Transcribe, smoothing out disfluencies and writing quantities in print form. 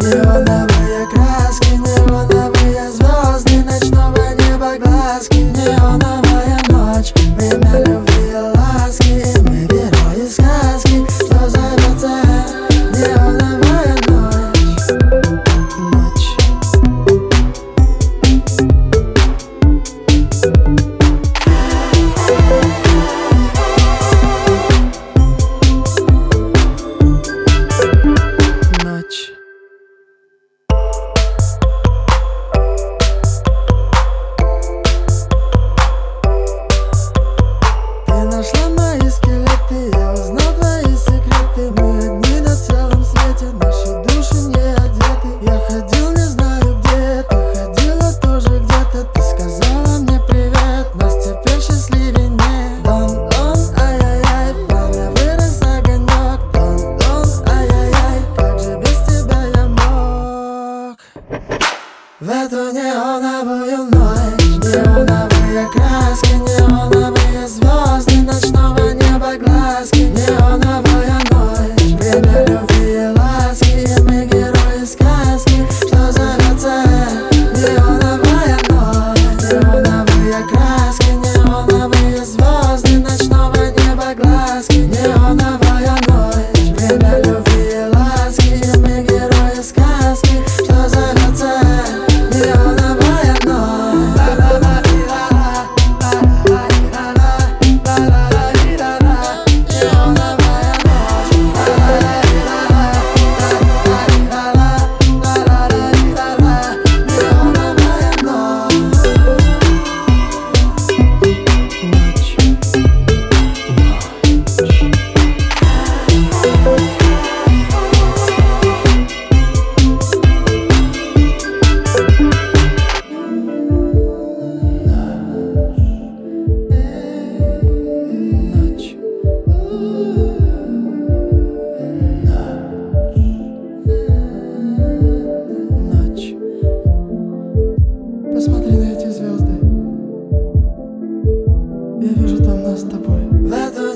Неоновые краски, неоновые звезды ночного неба глазки. Неоновая ночь, время любви и ласки. И мы герои сказки, что зовется неоновая ночь. Ночь. Ночь. Ты нашла мои скелеты, я узнал твои секреты. Мы одни на целом свете, наши души не одеты. Я ходил, не знаю где, ты ходила тоже где-то. Ты сказала мне привет, нас теперь счастливее нет. Дон-дон, ай-яй-яй, в пламя вырос огонек. Дон-дон, ай-яй-яй, как же без тебя я мог? В эту неоновую ночь, неоновые краски, неоновые звезды ночного неба глазки. Неоновая ночь, время любви и ласки. И мы герои сказки, что зовется неоновая ночь. Неоновые краски, неоновые звезды ночного неба глазки. Неоновая ночь, время любви и ласки. И мы герои сказки, что зовется неоновая ночь. Посмотри на эти звезды. Я вижу там нас с тобой. В эту